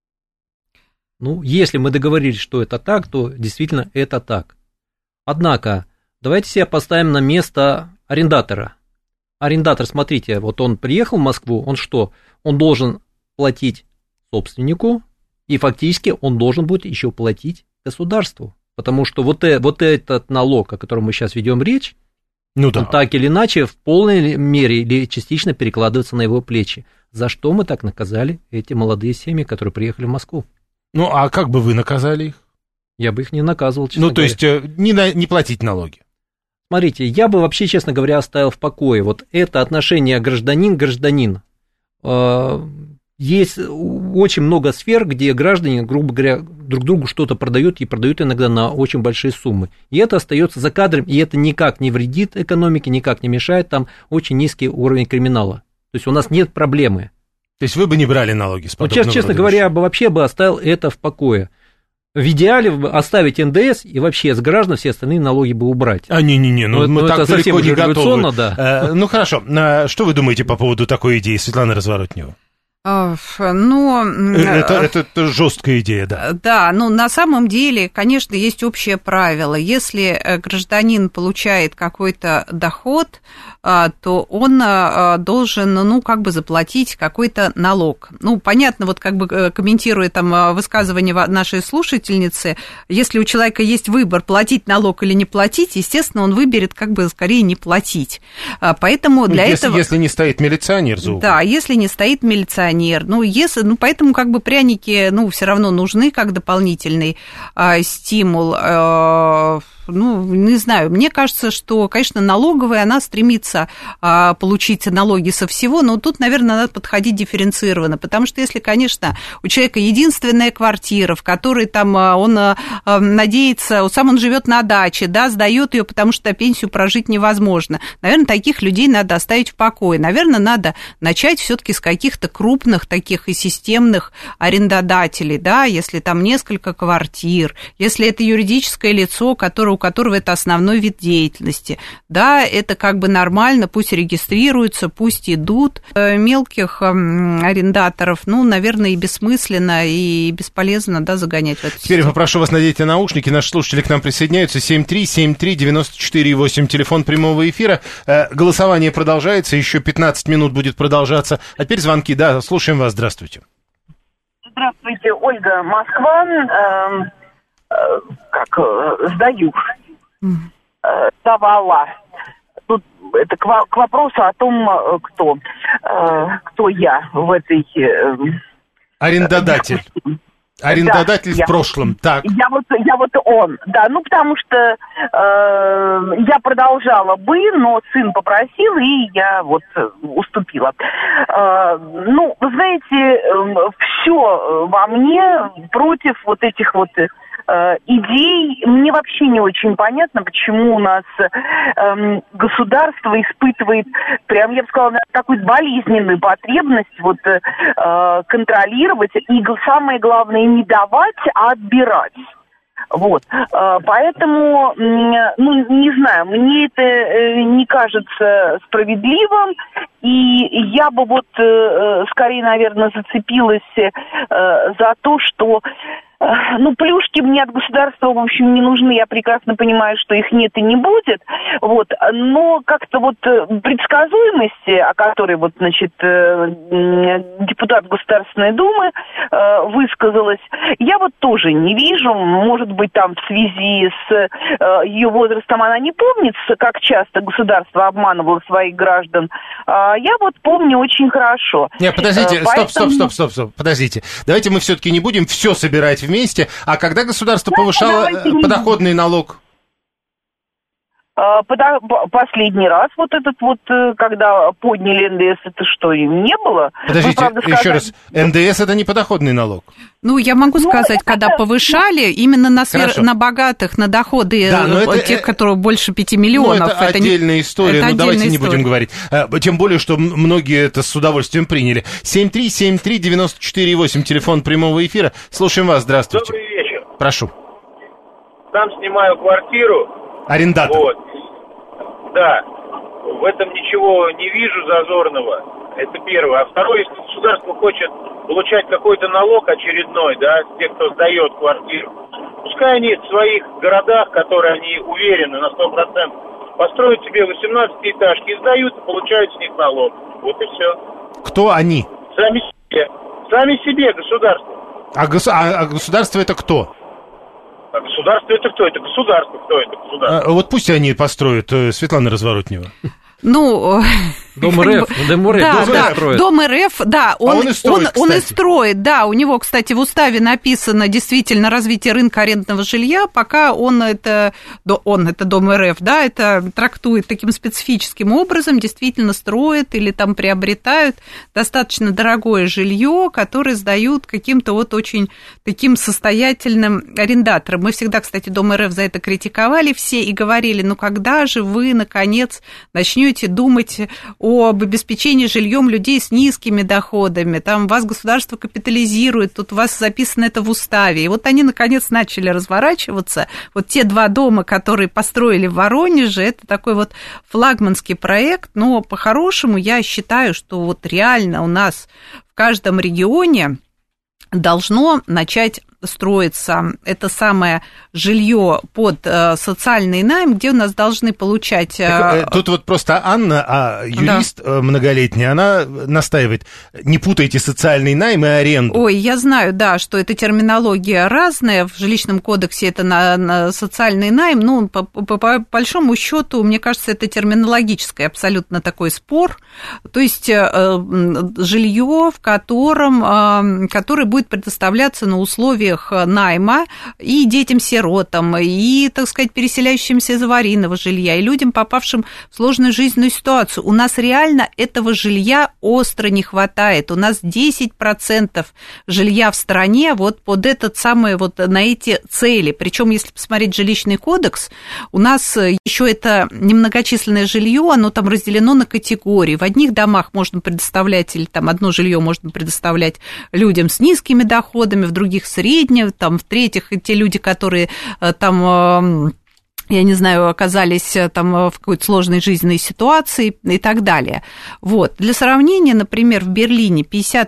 S2: Ну, если мы договорились, что это так, то действительно это так. Однако, давайте себя поставим на место арендатора. Арендатор, смотрите, вот он приехал в Москву, он что? Он должен платить собственнику, и фактически он должен будет еще платить государству. Потому что вот этот налог, о котором мы сейчас ведем речь, ну, да. Он так или иначе в полной мере или частично перекладывается на его плечи. За что мы так наказали эти молодые семьи, которые приехали в Москву?
S3: Ну, а как бы вы наказали их?
S2: Я бы их не наказывал, честно говоря.
S3: Ну, то есть не платить налоги?
S2: Смотрите, я бы вообще, честно говоря, оставил в покое. Вот это отношение гражданин-гражданин. Есть очень много сфер, где граждане, грубо говоря, друг другу что-то продают, и продают иногда на очень большие суммы. И это остается за кадром, и это никак не вредит экономике, никак не мешает, там очень низкий уровень криминала. То есть у нас нет проблемы.
S3: То есть вы бы не брали налоги с подобного рода?
S2: Честно говоря, я бы вообще оставил это в покое. В идеале оставить НДС и вообще с граждан все остальные налоги бы убрать.
S3: Не-не-не, мы так далеко не готовы.
S2: Да.
S3: Ну хорошо, что вы думаете по поводу такой идеи, Светлана Разворотнева?
S4: Ну,
S3: это жесткая идея, да.
S4: Да, ну, на самом деле, конечно, есть общее правило. Если гражданин получает какой-то доход, то он должен, ну, как бы заплатить какой-то налог. Ну, понятно, вот как бы комментируя там высказывание нашей слушательницы, если у человека есть выбор, платить налог или не платить, естественно, он выберет как бы скорее не платить. Поэтому для этого...
S3: Если не стоит милиционер за углом.
S4: Да, если не стоит милиционер. Поэтому как бы пряники, ну, все равно нужны как дополнительный стимул. Ну, не знаю, мне кажется, что, конечно, налоговая, она стремится получить налоги со всего, но тут, наверное, надо подходить дифференцированно, потому что если, конечно, у человека единственная квартира, в которой там он надеется, сам он живет на даче, да, сдает ее, потому что пенсию прожить невозможно, наверное, таких людей надо оставить в покое, наверное, надо начать все-таки с каких-то крупных таких и системных арендодателей, да, если там несколько квартир, если это юридическое лицо, которое у которого это основной вид деятельности. Да, это как бы нормально, пусть регистрируются, пусть идут. Мелких арендаторов, ну, наверное, и бессмысленно, и бесполезно, да, загонять в эту
S3: Теперь
S4: систему.
S3: попрошу вас надеть наушники. Наши слушатели к нам присоединяются. 7373948, телефон прямого эфира. Голосование продолжается, еще 15 минут будет продолжаться. А теперь звонки. Да, слушаем вас. Здравствуйте.
S5: Здравствуйте, Ольга, Москва. Сдаю. Сдавала. Тут это к вопросу о том, кто я в этой...
S3: Арендодатель. Арендодатель
S5: да,
S3: в прошлом, так.
S5: Я вот он, да, ну потому что я продолжала бы, но сын попросил, и я вот уступила. Ну, вы знаете, все во мне против вот этих вот идей. Мне вообще не очень понятно, почему у нас государство испытывает, прям, я бы сказала, такую болезненную потребность вот контролировать и, самое главное, не давать, а отбирать. Вот, поэтому, ну, не знаю, мне это не кажется справедливым, и я бы вот скорее, наверное, зацепилась за то, что, ну, плюшки мне от государства, в общем, не нужны, я прекрасно понимаю, что их нет и не будет, вот, но как-то вот предсказуемости, о которой вот, значит, депутат Государственной Думы высказалась, я вот тоже не вижу, может быть, там в связи с ее возрастом она не помнит, как часто государство обманывало своих граждан, я вот помню очень хорошо.
S3: Нет, подождите,
S5: поэтому...
S3: стоп, подождите. Давайте мы все-таки не будем все собирать вместе. А когда государство повышало подоходный налог?
S5: Последний раз вот этот вот, когда подняли НДС, это что, им не было?
S3: Подождите, еще раз, НДС это не подоходный налог?
S4: Ну, я могу сказать, когда повышали, именно на богатых, на доходы, да, тех, которые больше 5 миллионов.
S3: Ну, это отдельная история, но давайте не будем говорить. Тем более, что многие это с удовольствием приняли. 7373948, телефон прямого эфира. Слушаем вас, здравствуйте.
S6: Добрый вечер.
S3: Прошу.
S6: Там снимаю квартиру.
S3: Арендатор.
S6: Вот. Да. В этом ничего не вижу зазорного. Это первое. А второе, если государство хочет получать какой-то налог очередной, да, с тех, кто сдает квартиру, пускай они в своих городах, которые они уверены на 100%, построят себе 18-этажки и сдают, и получают с них налог. Вот и все.
S3: Кто они?
S6: Сами себе. Сами себе, государство.
S3: А государство это кто?
S6: А государство это кто? Это государство. Кто это государство?
S3: Вот пусть они построят, Светлана Разворотнева.
S4: Ну,
S2: Дом РФ, Дом РФ, да, он и строит, да, у него, кстати, в уставе написано действительно развитие рынка арендного жилья, пока это Дом РФ, да, это трактует таким специфическим образом, действительно строит или там приобретают достаточно дорогое жилье, которое сдают каким-то вот очень таким состоятельным арендаторам. Мы всегда, кстати, Дом РФ за это критиковали все и говорили, ну когда же вы, наконец, начнете думать об обеспечении жильем людей с низкими доходами, там вас государство капитализирует, тут у вас записано это в уставе. И вот они, наконец, начали разворачиваться. Вот те 2 дома, которые построили в Воронеже, это такой вот флагманский проект, но по-хорошему я считаю, что вот реально у нас в каждом регионе должно начать строится это самое жилье под социальный найм, где у нас должны получать...
S3: Тут вот просто Анна, юрист многолетний, она настаивает, не путайте социальный найм и аренду.
S4: Ой, я знаю, да, что эта терминология разная, в жилищном кодексе это на социальный найм, ну, по большому счету, мне кажется, это терминологический абсолютно такой спор, то есть жилье, которое будет предоставляться на условиях найма и детям-сиротам, и, так сказать, переселяющимся из аварийного жилья, и людям, попавшим в сложную жизненную ситуацию. У нас реально этого жилья остро не хватает. У нас 10% жилья в стране вот под этот самый, вот на эти цели. Причем, если посмотреть жилищный кодекс, у нас еще это немногочисленное жилье, оно там разделено на категории. В одних домах можно предоставлять, или там одно жилье можно предоставлять людям с низкими доходами, в других средних, там, в-третьих, те люди, которые там я не знаю, оказались там в какой-то сложной жизненной ситуации и так далее. Вот. Для сравнения, например, в Берлине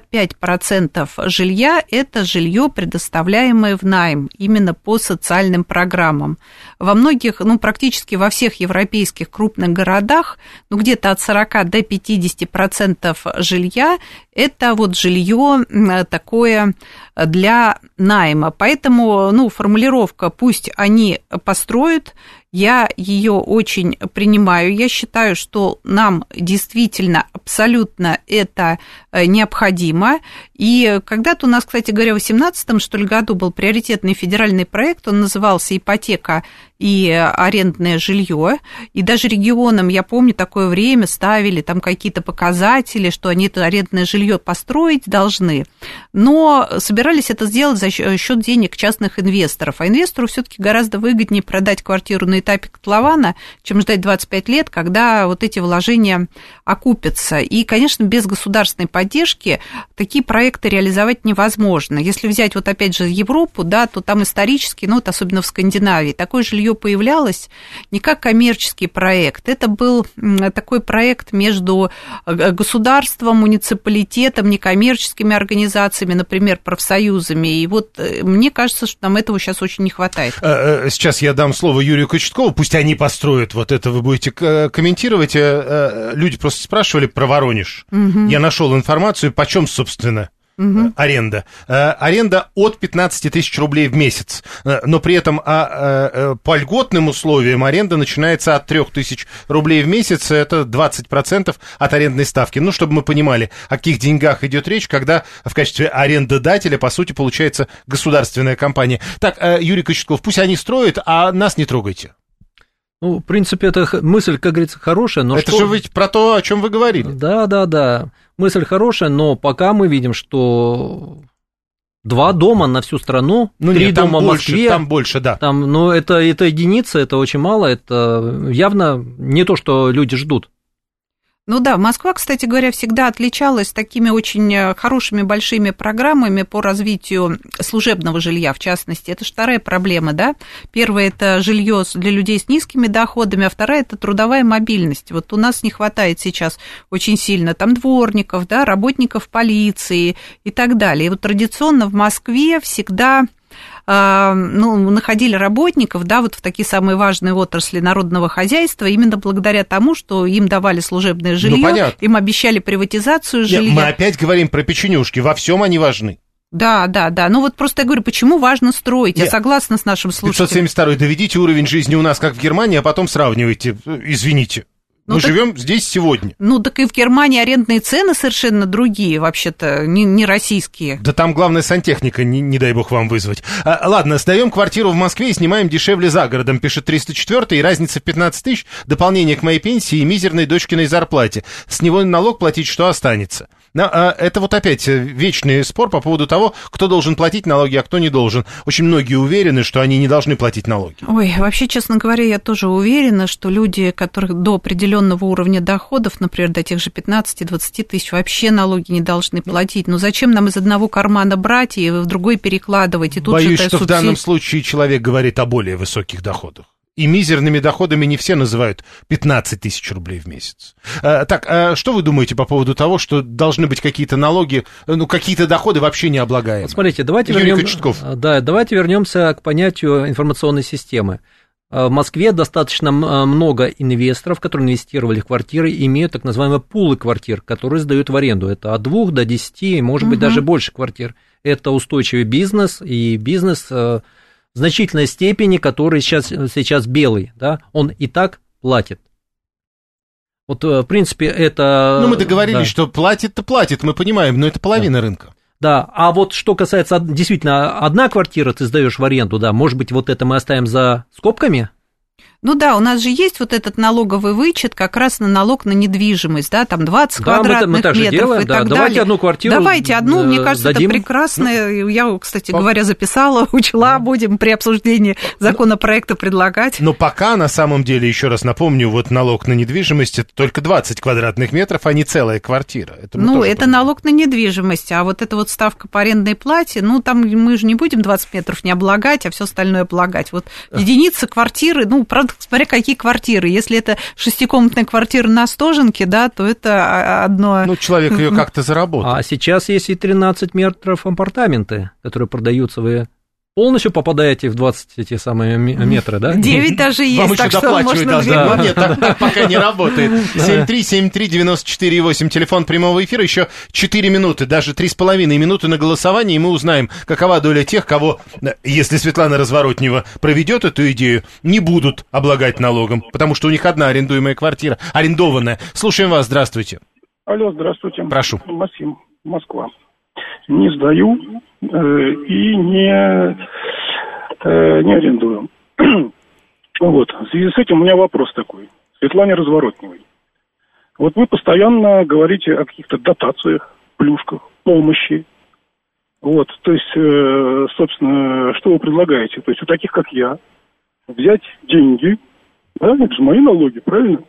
S4: 55% жилья – это жилье, предоставляемое в найм, именно по социальным программам. Во многих, практически во всех европейских крупных городах, где-то от 40 до 50% жилья – это вот жилье такое для найма. Поэтому, формулировка «пусть они построят», я ее очень принимаю. Я считаю, что нам действительно абсолютно это необходимо. И когда-то у нас, кстати говоря, в 2018, что ли, году был приоритетный федеральный проект, он назывался «Ипотека и арендное жилье». И даже регионам, я помню, такое время ставили там какие-то показатели, что они это арендное жилье построить должны. Но собирались это сделать за счет денег частных инвесторов. А инвестору все-таки гораздо выгоднее продать квартиру на этапе котлована, чем ждать 25 лет, когда вот эти вложения окупятся. И, конечно, без государственной поддержки такие проекты реализовать невозможно. Если взять вот опять же Европу, да, то там исторически, вот особенно в Скандинавии, такое жилье появлялось не как коммерческий проект. Это был такой проект между государством, муниципалитетом, некоммерческими организациями, например, профсоюзами. И вот мне кажется, что нам этого сейчас очень не хватает.
S3: Сейчас я дам слово Юрию Кочеткову, пусть они построят, вот это вы будете комментировать. Люди просто спрашивали про Воронеж. Угу. Я нашел информацию, почем, собственно, аренда. Аренда от 15 тысяч рублей в месяц, но при этом по льготным условиям аренда начинается от 3 тысяч рублей в месяц, это 20% от арендной ставки. Чтобы мы понимали, о каких деньгах идет речь, когда в качестве арендодателя, по сути, получается государственная компания. Так, Юрий Кочетков, пусть они строят, а нас не трогайте.
S2: В принципе, эта мысль, как говорится, хорошая, но
S3: это же ведь про то, о чем вы говорили.
S2: Да. Мысль хорошая, но пока мы видим, что 2 дома на всю страну, 3 дома в Москве.
S3: Там больше, да.
S2: Это единица, это очень мало, это явно не то, что люди ждут.
S4: Москва, кстати говоря, всегда отличалась такими очень хорошими большими программами по развитию служебного жилья, в частности. Это же вторая проблема, да? Первая – это жилье для людей с низкими доходами, а вторая – это трудовая мобильность. Вот у нас не хватает сейчас очень сильно там дворников, да, работников полиции и так далее. И вот традиционно в Москве всегда находили работников, да, вот в такие самые важные отрасли народного хозяйства, именно благодаря тому, что им давали служебное жилье, им обещали приватизацию жилья.
S3: Мы опять говорим про печенюшки, во всем они важны.
S4: Да. Просто я говорю, почему важно строить? Я согласна с нашим слушателем.
S3: 572-й, доведите уровень жизни у нас, как в Германии, а потом сравнивайте, извините. Мы живем здесь сегодня.
S4: Так и в Германии арендные цены совершенно другие, вообще-то, не российские.
S3: Да там главное сантехника, не дай бог вам вызвать. Ладно, сдаем квартиру в Москве и снимаем дешевле за городом, пишет 304-й, и разница в 15 тысяч, дополнение к моей пенсии и мизерной дочкиной зарплате. С него налог платить, что останется? Это вот опять вечный спор по поводу того, кто должен платить налоги, а кто не должен. Очень многие уверены, что они не должны платить налоги.
S4: Ой, вообще, честно говоря, я тоже уверена, что люди, которых до определенного уровня доходов, например, до тех же 15-20 тысяч, вообще налоги не должны платить. Зачем нам из одного кармана брать и в другой перекладывать? И тут
S3: боюсь, что в данном случае человек говорит о более высоких доходах. И мизерными доходами не все называют 15 тысяч рублей в месяц. Что вы думаете по поводу того, что должны быть какие-то налоги, какие-то доходы вообще не облагаемы?
S2: Смотрите, давайте вернемся к понятию информационной системы. В Москве достаточно много инвесторов, которые инвестировали в квартиры, имеют так называемые пулы квартир, которые сдают в аренду. Это от 2 до 10, может быть, даже больше квартир. Это устойчивый бизнес, и бизнес в значительной степени, который сейчас белый, да, он и так платит. Вот, в принципе, это...
S3: Мы договорились, что платит-то платит, мы понимаем, но это половина рынка.
S2: Да, а вот что касается, действительно, одна квартира ты сдаешь в аренду, да, может быть, вот это мы оставим за скобками?
S4: У нас же есть вот этот налоговый вычет как раз на налог на недвижимость, да, там 20 квадратных метров делаем, и так далее.
S2: Давайте одну квартиру
S4: мне кажется, дадим. Это прекрасно. Я, кстати говоря, записала, учла, будем при обсуждении законопроекта предлагать.
S3: Но пока, на самом деле, еще раз напомню, вот налог на недвижимость, это только 20 квадратных метров, а не целая квартира.
S4: Это налог на недвижимость, а вот эта вот ставка по арендной плате, там мы же не будем 20 метров не облагать, а все остальное облагать. Вот единица квартиры, правда, смотря какие квартиры. Если это 6-комнатная квартира на Остоженке, да, то это одно...
S3: Ну, человек ее как-то заработал.
S2: А сейчас есть и 13 метров апартаменты, которые продаются, вы полностью попадаете в 20 эти самые метры, да?
S4: 9 даже есть,
S3: вам
S4: так
S3: еще
S4: что
S3: доплачивать
S4: можно...
S3: должны. Но нет, так пока не работает. 7373948, телефон прямого эфира, еще 4 минуты, даже 3,5 минуты на голосование, и мы узнаем, какова доля тех, кого, если Светлана Разворотнева проведет эту идею, не будут облагать налогом, потому что у них одна арендуемая квартира, арендованная. Слушаем вас, здравствуйте.
S7: Алло, здравствуйте.
S3: Прошу.
S7: Максим, Москва. Не сдаю и не арендую. Вот. В связи с этим у меня вопрос такой. Светлане Разворотневой. Вот вы постоянно говорите о каких-то дотациях, плюшках, помощи. Вот. То есть, собственно, что вы предлагаете? То есть у таких, как я, взять деньги, да, это же мои налоги, правильно?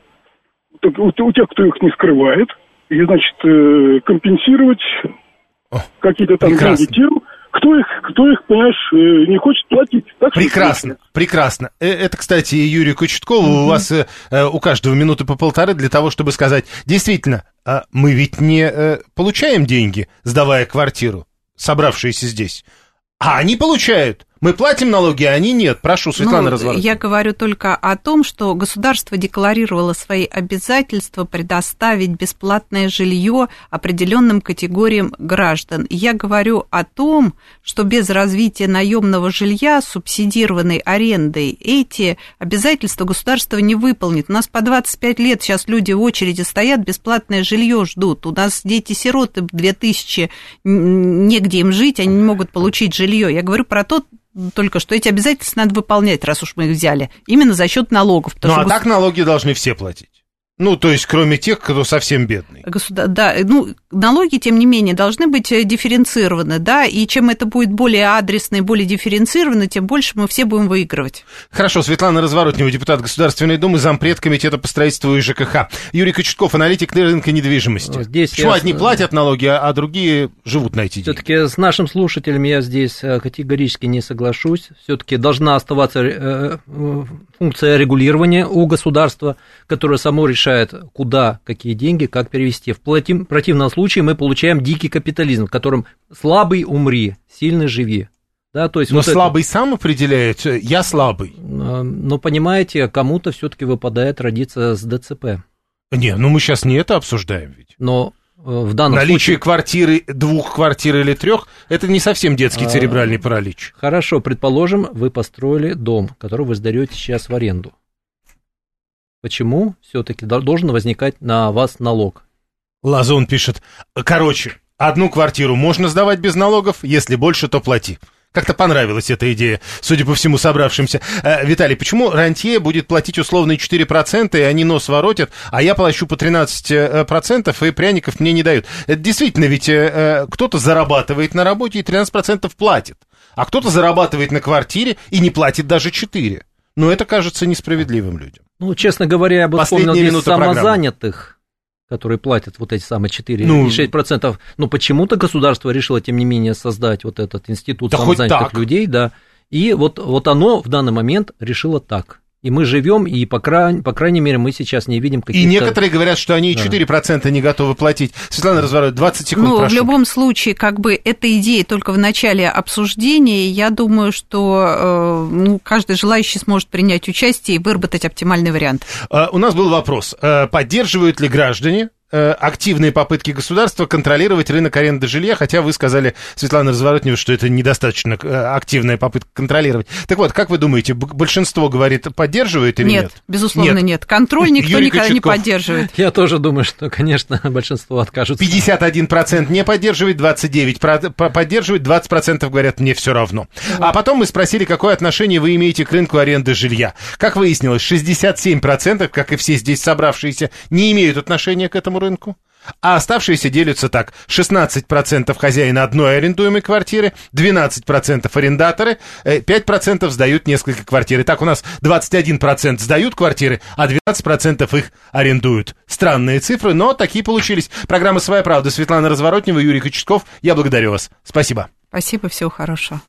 S7: У тех, кто их не скрывает, и, значит, компенсировать какие-то там деньги тем, кто их, понимаешь, не хочет платить. Так
S3: прекрасно, прекрасно. Это, кстати, Юрий Кочетков, у вас у каждого минуты по полторы для того, чтобы сказать, действительно, мы ведь не получаем деньги, сдавая квартиру, собравшиеся здесь, а они получают. Мы платим налоги, а они нет. Прошу, Светлана Разворотнева.
S4: Я говорю только о том, что государство декларировало свои обязательства предоставить бесплатное жилье определенным категориям граждан. И я говорю о том, что без развития наемного жилья, субсидированной арендой, эти обязательства государство не выполнит. У нас по 25 лет сейчас люди в очереди стоят, бесплатное жилье ждут. У нас дети-сироты 2000, негде им жить, они не могут получить жилье. Я говорю про то, только что эти обязательства надо выполнять, раз уж мы их взяли, именно за счет налогов.
S3: Ну, а так налоги должны все платить. Ну, то есть, кроме тех, кто совсем бедный.
S4: Да, ну, налоги, тем не менее, должны быть дифференцированы, да, и чем это будет более адресно и более дифференцировано, тем больше мы все будем выигрывать.
S3: Хорошо, Светлана Разворотнева, депутат Государственной Думы, зампред комитета по строительству и ЖКХ. Юрий Кочетков, аналитик рынка недвижимости.
S2: Здесь
S3: почему одни платят налоги, а другие живут на эти деньги?
S2: Все-таки с нашим слушателем я здесь категорически не соглашусь. Все-таки должна оставаться функция регулирования у государства, которое само решает, куда, какие деньги, как перевести. В противном случае мы получаем дикий капитализм, в котором слабый умри, сильный живи. Да, то есть
S3: но
S2: вот
S3: слабый сам определяет, я слабый.
S2: Но понимаете, кому-то все-таки выпадает родиться с ДЦП.
S3: Не, ну мы сейчас не это обсуждаем ведь.
S2: Но в данном
S3: наличие
S2: случае...
S3: квартиры, 2 квартир или 3, это не совсем детский церебральный паралич.
S2: Хорошо, предположим, вы построили дом, который вы сдаете сейчас в аренду. Почему все-таки должен возникать на вас налог?
S3: Лазон пишет, короче, 1 квартиру можно сдавать без налогов, если больше, то плати. Как-то понравилась эта идея, судя по всему, собравшимся. Виталий, почему рантье будет платить условные 4%, и они нос воротят, а я плачу по 13%, и пряников мне не дают? Это действительно, ведь кто-то зарабатывает на работе и 13% платит, а кто-то зарабатывает на квартире и не платит даже 4%. Но это кажется несправедливым людям.
S2: Ну, честно говоря, я бы вспомнил здесь самозанятых, которые платят вот эти самые 4 и 6%. Но почему-то государство решило, тем не менее, создать вот этот институт самозанятых людей, да. И вот оно в данный момент решило так. И мы живем, и по крайней мере мы сейчас не видим каких-то...
S3: И некоторые говорят, что они и 4% не готовы платить. Светлана Разворотнева, 20 секунд, прошу.
S4: В любом случае, как бы эта идея только в начале обсуждения. Я думаю, что каждый желающий сможет принять участие и выработать оптимальный вариант.
S3: У нас был вопрос. Поддерживают ли граждане активные попытки государства контролировать рынок аренды жилья, хотя вы сказали, Светлана Разворотнева, что это недостаточно активная попытка контролировать. Так вот, как вы думаете, большинство говорит, поддерживает или нет?
S4: Нет, безусловно, нет. Контроль никто никогда не поддерживает.
S2: Я тоже думаю, что, конечно, большинство откажется.
S3: 51% не поддерживает, 29% поддерживает, 20% говорят, мне все равно. А потом мы спросили, какое отношение вы имеете к рынку аренды жилья. Как выяснилось, 67%, как и все здесь собравшиеся, не имеют отношения к этому рынку, а оставшиеся делятся так: 16% хозяина одной арендуемой квартиры, 12% арендаторы, 5% сдают несколько квартир. И так у нас 21% сдают квартиры, а 12% их арендуют. Странные цифры, но такие получились. Программа «Своя правда». Светлана Разворотнева, Юрий Кочетков. Я благодарю вас. Спасибо.
S4: Спасибо, всего хорошего.